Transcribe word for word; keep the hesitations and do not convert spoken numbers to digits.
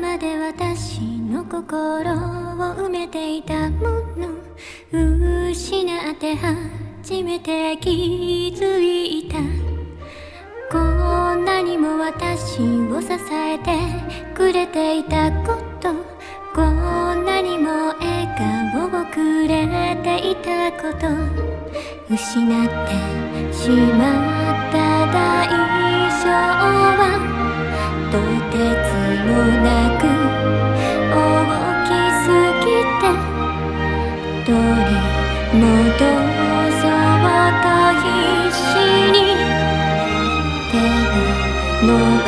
まで私の心を埋めていたもの、失って初めて気づいた。こんなにも私を支えてくれていたこと、こんなにも笑顔をくれていたこと、失ってしまった代償はとてつもなく大きすぎて、取り戻そうと必死に手を伸ば